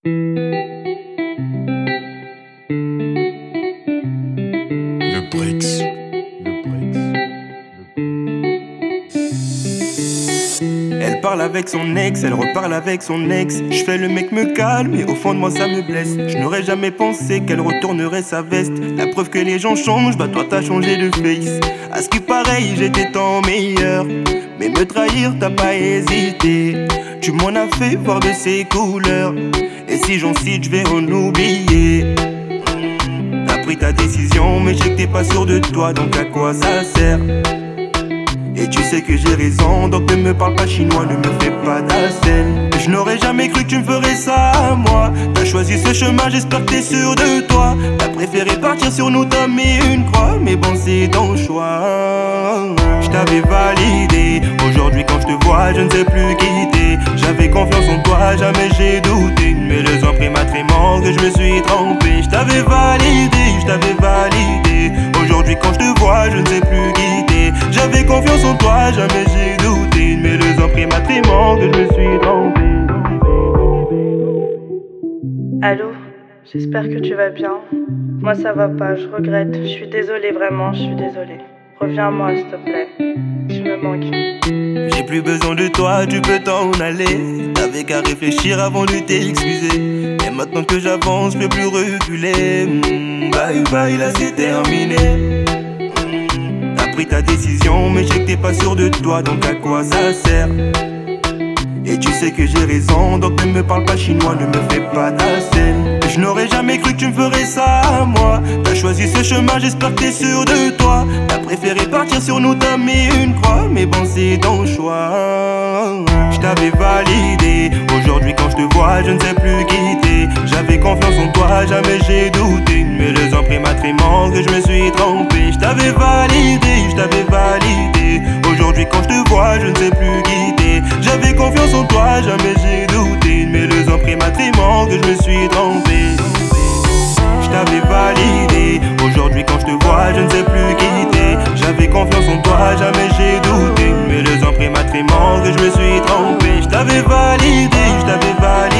Le Brix. Elle parle avec son ex, elle reparle avec son ex. Je fais le mec me calme, mais au fond de moi ça me blesse. Je n'aurais jamais pensé qu'elle retournerait sa veste. La preuve que les gens changent, bah toi t'as changé de face. À ce qui paraît, j'étais tant meilleur. Mais me trahir, t'as pas hésité. Tu m'en as fait voir de ses couleurs. Et si j'en cite, je vais en oublier. T'as pris ta décision, mais je sais que t'es pas sûr de toi, donc à quoi ça sert? Et tu sais que j'ai raison, donc ne me parle pas chinois, ne me fais pas d'ascène. Je n'aurais jamais cru que tu me ferais ça à moi. T'as choisi ce chemin, j'espère que t'es sûr de toi. T'as préféré partir sur nous, t'as mis une croix. Mais bon, c'est ton choix. Je t'avais validé. Aujourd'hui quand je te vois, je ne sais plus quitter. J'avais confiance en toi, jamais j'ai douté. Mais 2 ans après ma trémor que je me suis trompé. Je t'avais validé, je t'avais validé. Aujourd'hui quand je te vois, je ne sais plus quitter. J'avais confiance en toi, jamais j'ai douté. Mais 2 ans après ma trémor que je me suis trompé. Allô, j'espère que tu vas bien. Moi ça va pas, je regrette. Je suis désolée, vraiment, je suis désolée. Reviens à moi s'il te plaît, tu me manques. J'ai plus besoin de toi, tu peux t'en aller. T'avais qu'à réfléchir avant de t'excuser. Et maintenant que j'avance, je peux plus reculer. Bye bye, là c'est terminé. T'as pris ta décision, mais je sais que t'es pas sûr de toi, donc à quoi ça sert? Et tu sais que j'ai raison, donc ne me parle pas chinois, ne me fais pas d'ascène. Je n'aurais jamais cru que tu me ferais ça à moi. T'as choisi ce chemin, j'espère que t'es sûr de toi. T'as préféré partir sur nous, t'as mis une croix. Mais bon, c'est ton choix. Je t'avais validé. Aujourd'hui quand je te vois, je ne sais plus quitter. J'avais confiance en toi, jamais j'ai douté. Mais 2 ans après ma trémor que je me suis trompé. Je t'avais validé, je t'avais validé. Aujourd'hui quand je te vois, je ne sais plus quitter. J'avais confiance en toi, jamais j'ai douté. Mais 2 ans après ma trémor que je me suis trompé. Je t'avais validé. Aujourd'hui quand je te vois, je ne sais plus quitter. J'avais confiance en toi, jamais j'ai douté. Mais 2 ans après ma trémor que je me suis trompé. Je t'avais validé, je t'avais validé.